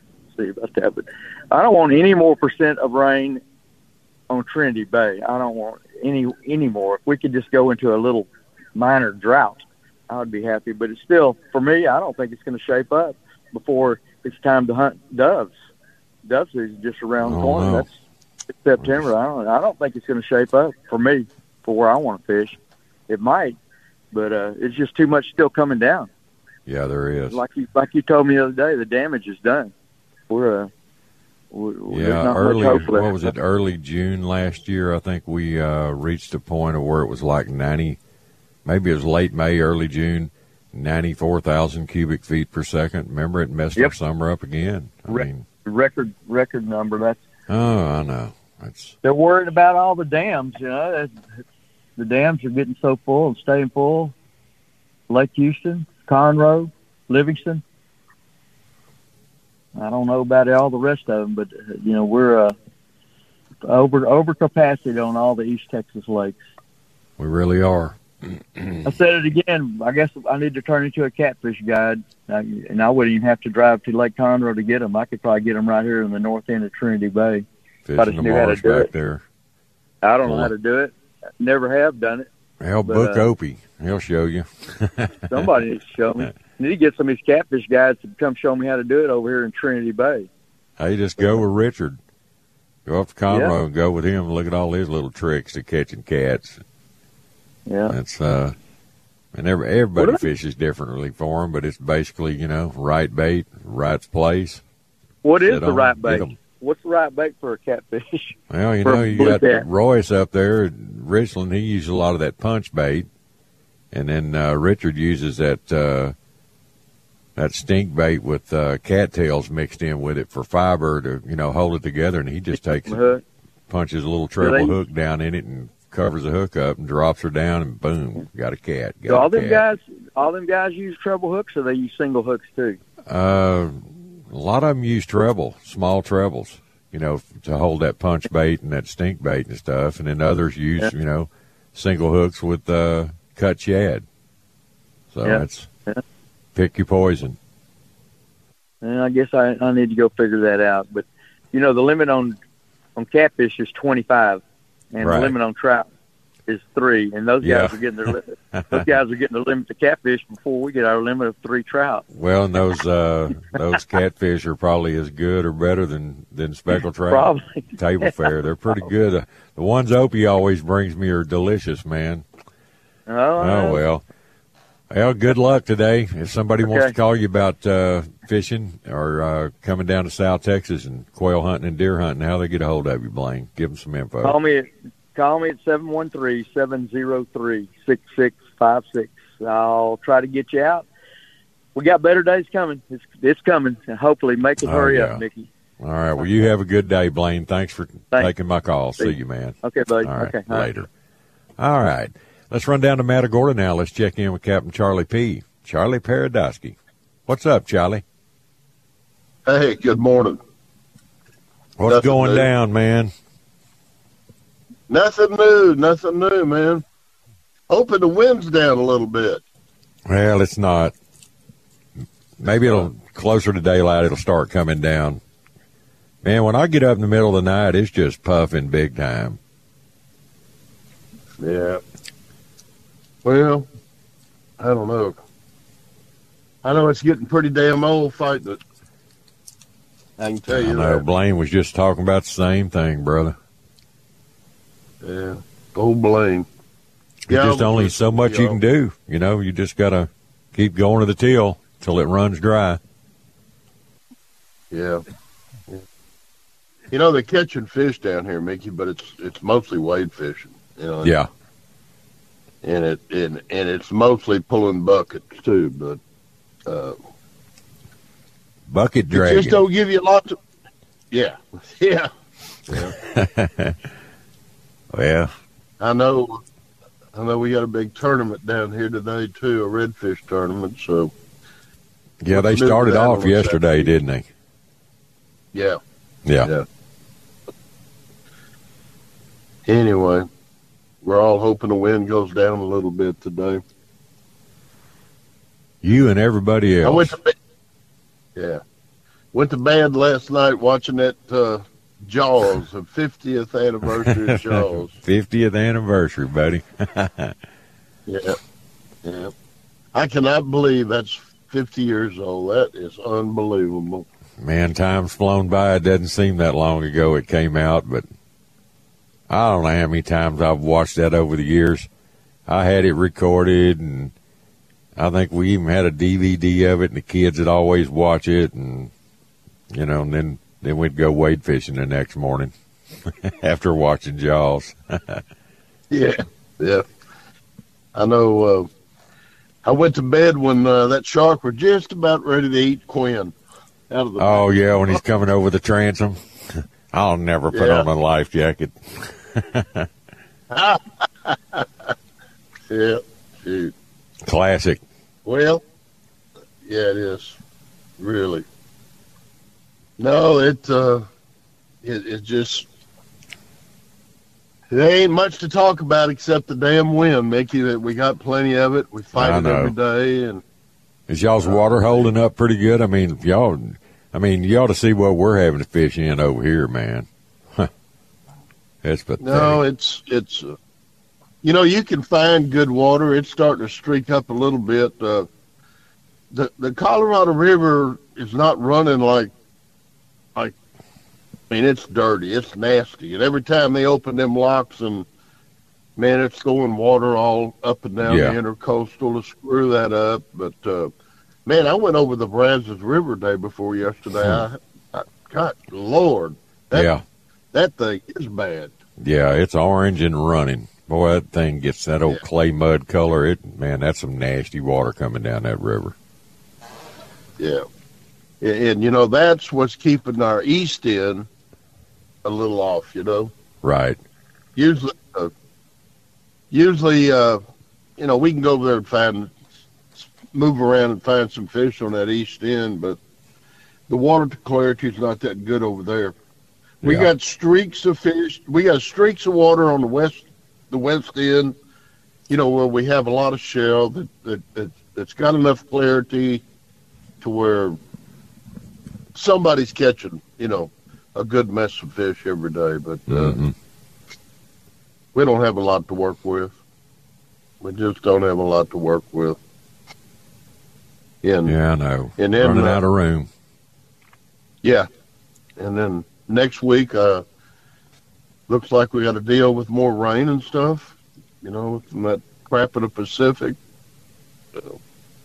But I don't want any more percent of rain on Trinity Bay. I don't want any more. If we could just go into a little minor drought, I would be happy. But it's still, for me, I don't think it's going to shape up before it's time to hunt doves. Dove season just around the corner. That's September. I don't think it's going to shape up for me for where I want to fish. It might, but it's just too much still coming down. Yeah, there is. Like you told me the other day, the damage is done. We're early. What was it? Early June last year, I think we reached a point of where it was like 90. Maybe it was late May, early June. 94,000 cubic feet per second. Remember, it messed our summer up again. I mean, record number. That's I know. They're worried about all the dams. The dams are getting so full and staying full. Lake Houston, Conroe, Livingston. I don't know about all the rest of them, but we're over capacity on all the East Texas lakes. We really are. I said it again. I guess I need to turn into a catfish guide, and I wouldn't even have to drive to Lake Conroe to get them. I could probably get them right here in the north end of Trinity Bay. Fishing the marsh back there. I don't know how to do it. Never have done it. Hell, book Opie. He'll show you. Somebody needs to show me. I need to get some of these catfish guys to come show me how to do it over here in Trinity Bay. Hey, just go with Richard. Go up to Conroe and go with him and look at all his little tricks to catching cats. Yeah. That's and everybody fishes differently for him, but it's basically, right bait, right place. What is the right bait? What's the right bait for a catfish? Well, you got Royce up there at Richland. He uses a lot of that punch bait. And then Richard uses that stink bait with cattails mixed in with it for fiber to, hold it together. And he just takes it, punches a little treble hook down in it and covers the hook up and drops her down and boom, got a cat. So all them guys use treble hooks, or they use single hooks too? A lot of them use treble, small trebles, to hold that punch bait and that stink bait and stuff. And then others use, single hooks with cut shad. So that's pick your poison. And I guess I need to go figure that out. But, the limit on catfish is 25, and the limit on trout is 3. And those guys are getting their limit to catfish before we get our limit of 3 trout. Well, and those catfish are probably as good or better than speckled trout. Probably. Table fare. They're pretty good. The ones Opie always brings me are delicious, man. Oh, well. Well, good luck today. If somebody wants to call you about fishing or coming down to South Texas and quail hunting and deer hunting, how they get a hold of you, Blaine? Give them some info. Call me at 713-703-6656. I'll try to get you out. We got better days coming. It's coming. And hopefully make it hurry up, Mickey. All right. Well, you have a good day, Blaine. Thanks for taking my call. See you, man. Okay, buddy. All right. Okay. Later. All right. Let's run down to Matagorda now. Let's check in with Captain Charlie P. Charlie Paradosky. What's up, Charlie? Hey, good morning. What's going down, man? Nothing new, man. Hoping the wind's down a little bit. Well, it's not. Maybe it'll, closer to daylight, it'll start coming down. Man, when I get up in the middle of the night, it's just puffing big time. Yeah. Well, I don't know. I know it's getting pretty damn old fighting it. I can tell you that. Blaine was just talking about the same thing, brother. Yeah. Old Blaine. There's just only so much you can do. You just got to keep going to the till till it runs dry. Yeah. They're catching fish down here, Mickey, but it's mostly wade fishing. Yeah. And it's mostly pulling buckets too, but bucket dragging. Just don't give you lots of. Yeah. Well, I know we got a big tournament down here today too, a redfish tournament. So yeah, they started off yesterday, didn't they? Yeah. Yeah. Anyway, we're all hoping the wind goes down a little bit today. You and everybody else. Went to bed last night watching that Jaws, the 50th anniversary of Jaws. 50th anniversary, buddy. Yeah. I cannot believe that's 50 years old. That is unbelievable. Man, time's flown by. It doesn't seem that long ago it came out, but I don't know how many times I've watched that over the years. I had it recorded, and I think we even had a DVD of it, and the kids would always watch it, and and then we'd go wade fishing the next morning after watching Jaws. Yeah. I know. I went to bed when that shark was just about ready to eat Quinn, out of the Oh, back. yeah, when he's coming over the transom. I'll never put on a life jacket. Yeah, shoot. Classic. Well, yeah, it is. Really. No, it just, there ain't much to talk about except the damn wind, Mickey. That we got plenty of it. We fight it every day. And is y'all's water holding up pretty good? I mean, you ought to see what we're having to fish in over here, man. Huh. It's pathetic. No, it's you can find good water. It's starting to streak up a little bit. The Colorado River is not running like, I mean, it's dirty. It's nasty. And every time they open them locks, and, man, it's throwing water all up and down the intercoastal to screw that up. But, man, I went over the Brazos River day before yesterday. God, Lord. That thing is bad. Yeah, it's orange and running. Boy, that thing gets that old clay mud color. Man, that's some nasty water coming down that river. Yeah. And, that's what's keeping our east end a little off, Right. Usually, we can go over there and move around and find some fish on that east end, but the water clarity is not that good over there. We got streaks of fish. We got streaks of water on the west end, where we have a lot of shell that's got enough clarity to where somebody's catching, a good mess of fish every day. But we don't have a lot to work with. We just don't have a lot to work with. And, I know. And then, running out of room. Yeah. And then next week, looks like we got to deal with more rain and stuff, from that crap in the Pacific. So,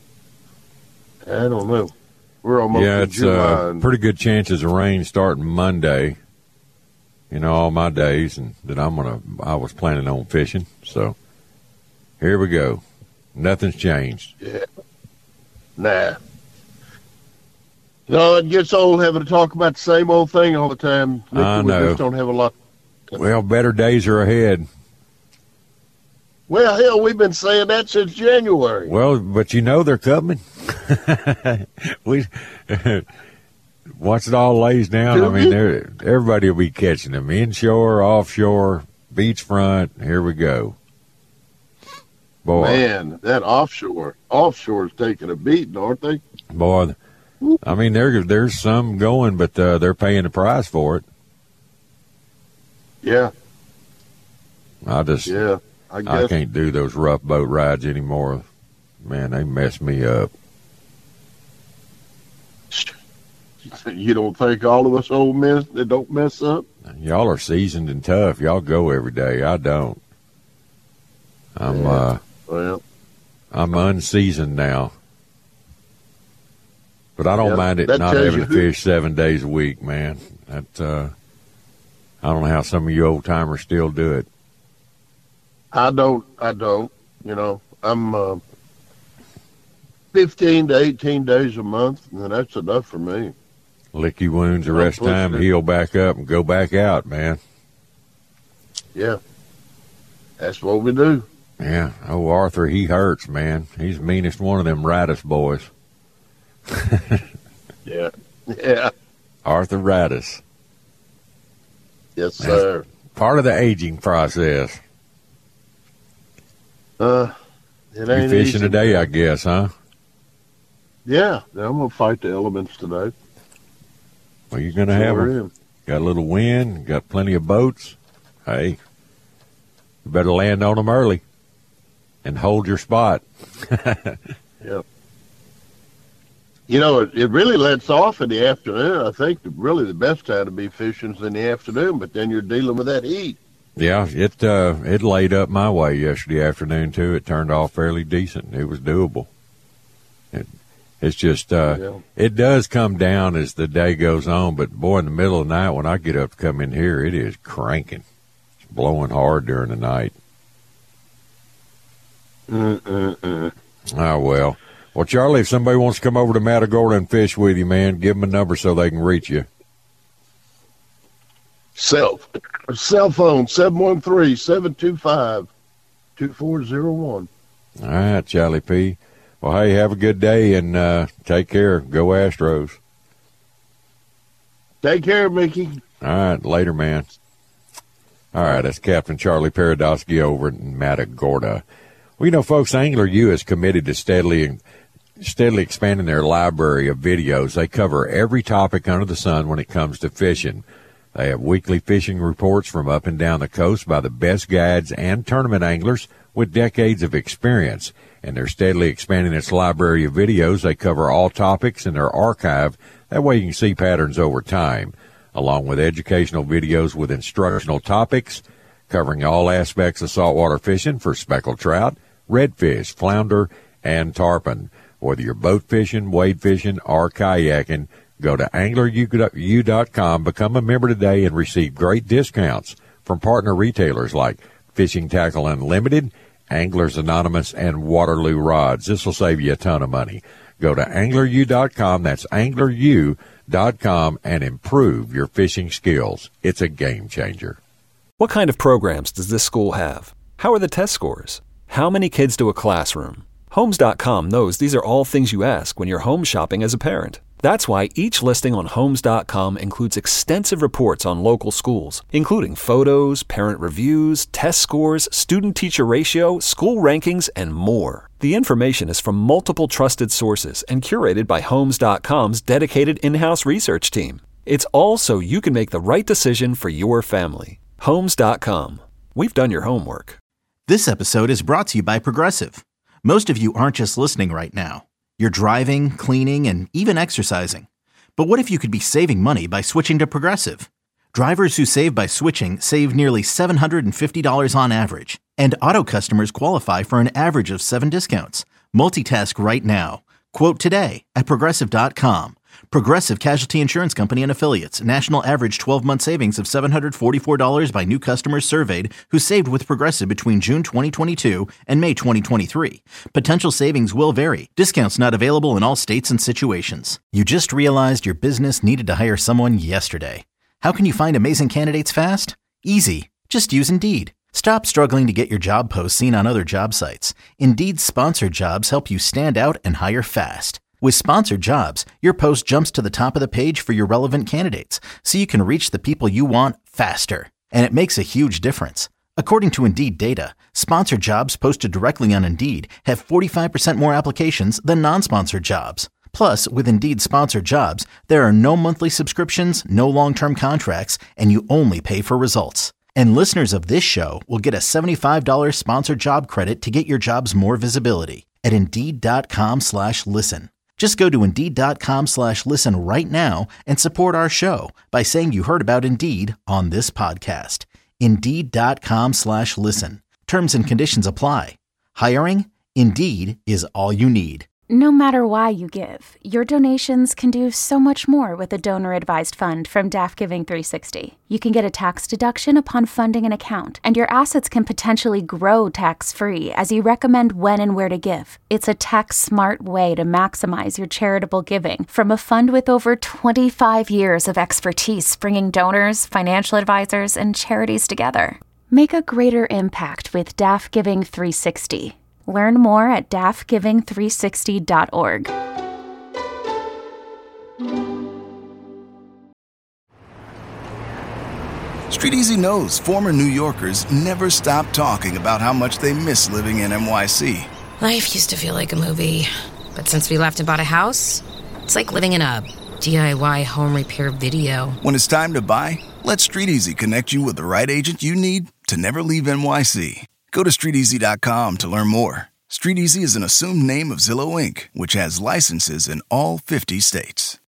I don't know. We're almost in July. It's pretty good chances of rain starting Monday. All my days, and that I was planning on fishing. So here we go. Nothing's changed. Yeah. Nah. No, it gets old having to talk about the same old thing all the time. I know. We just don't have a lot. Well, better days are ahead. Well, hell, we've been saying that since January. Well, but they're coming. Once it all lays down, everybody will be catching them. Inshore, offshore, beachfront. Here we go. Boy. Man, that offshore is taking a beating, aren't they? Boy, there's some going, but they're paying the price for it. Yeah. I can't do those rough boat rides anymore. Man, they mess me up. You don't think all of us old men that don't mess up? Y'all are seasoned and tough. Y'all go every day. I don't. I'm unseasoned now. But I don't mind it not having to fish 7 days a week, man. I don't know how some of you old timers still do it. I don't. I'm 15 to 18 days a month, and that's enough for me. Lick your wounds the rest of the time, heal back up, and go back out, man. Yeah. That's what we do. Yeah. Oh, Arthur, he hurts, man. He's the meanest one of them Radis boys. Yeah. Yeah. Arthur Radis. Yes, sir. That's part of the aging process. It ain't you fishing easy. today, I guess, huh? Yeah. I'm going to fight the elements today. Well, you're going to have them. Got a little wind, got plenty of boats. Hey, you better land on them early and hold your spot. Yeah. It really lets off in the afternoon. I think really the best time to be fishing is in the afternoon, but then you're dealing with that heat. Yeah, it laid up my way yesterday afternoon, too. It turned off fairly decent. It was doable. It's just, it does come down as the day goes on, but boy, in the middle of the night when I get up to come in here, it is cranking. It's blowing hard during the night. Oh, well. Well, Charlie, if somebody wants to come over to Matagorda and fish with you, man, give them a number so they can reach you. Cell phone, 713-725-2401. All right, Charlie P. Well, hey, have a good day and take care. Go Astros. Take care, Mickey. All right, later, man. All right, that's Captain Charlie Paradosky over in Matagorda. Well, you know, folks, Angler U is committed to steadily expanding their library of videos. They cover every topic under the sun when it comes to fishing. They have weekly fishing reports from up and down the coast by the best guides and tournament anglers with decades of experience. And they're steadily expanding its library of videos. They cover all topics in their archive. That way you can see patterns over time, along with educational videos with instructional topics covering all aspects of saltwater fishing for speckled trout, redfish, flounder, and tarpon. Whether you're boat fishing, wade fishing, or kayaking, go to angleru.com, become a member today, and receive great discounts from partner retailers like Fishing Tackle Unlimited, Anglers Anonymous, and Waterloo Rods. This will save you a ton of money. Go to angleru.com, that's angleru.com, and improve your fishing skills. It's a game changer. What kind of programs does this school have? How are the test scores? How many kids do a classroom? Homes.com knows these are all things you ask when you're home shopping as a parent. That's why each listing on Homes.com includes extensive reports on local schools, including photos, parent reviews, test scores, student-teacher ratio, school rankings, and more. The information is from multiple trusted sources and curated by Homes.com's dedicated in-house research team. It's all so you can make the right decision for your family. Homes.com. We've done your homework. This episode is brought to you by Progressive. Most of you aren't just listening right now. You're driving, cleaning, and even exercising. But what if you could be saving money by switching to Progressive? Drivers who save by switching save nearly $750 on average. And auto customers qualify for an average of 7 discounts. Multitask right now. Quote today at Progressive.com. Progressive Casualty Insurance Company and Affiliates. National average 12-month savings of $744 by new customers surveyed who saved with Progressive between June 2022 and May 2023. Potential savings will vary. Discounts not available in all states and situations. You just realized your business needed to hire someone yesterday. How can you find amazing candidates fast? Easy. Just use Indeed. Stop struggling to get your job posts seen on other job sites. Indeed's sponsored jobs help you stand out and hire fast. With sponsored jobs, your post jumps to the top of the page for your relevant candidates, so you can reach the people you want faster. And it makes a huge difference. According to Indeed data, sponsored jobs posted directly on Indeed have 45% more applications than non-sponsored jobs. Plus, with Indeed sponsored jobs, there are no monthly subscriptions, no long-term contracts, and you only pay for results. And listeners of this show will get a $75 sponsored job credit to get your jobs more visibility at Indeed.com/listen. Just go to Indeed.com/listen right now and support our show by saying you heard about Indeed on this podcast. Indeed.com/listen. Terms and conditions apply. Hiring? Indeed is all you need. No matter why you give, your donations can do so much more with a donor-advised fund from DAF Giving 360. You can get a tax deduction upon funding an account, and your assets can potentially grow tax-free as you recommend when and where to give. It's a tax-smart way to maximize your charitable giving from a fund with over 25 years of expertise bringing donors, financial advisors, and charities together. Make a greater impact with DAF Giving 360. Learn more at dafgiving360.org. Street Easy knows former New Yorkers never stop talking about how much they miss living in NYC. Life used to feel like a movie, but since we left and bought a house, it's like living in a DIY home repair video. When it's time to buy, let Street Easy connect you with the right agent you need to never leave NYC. Go to StreetEasy.com to learn more. Street Easy is an assumed name of Zillow Inc., which has licenses in all 50 states.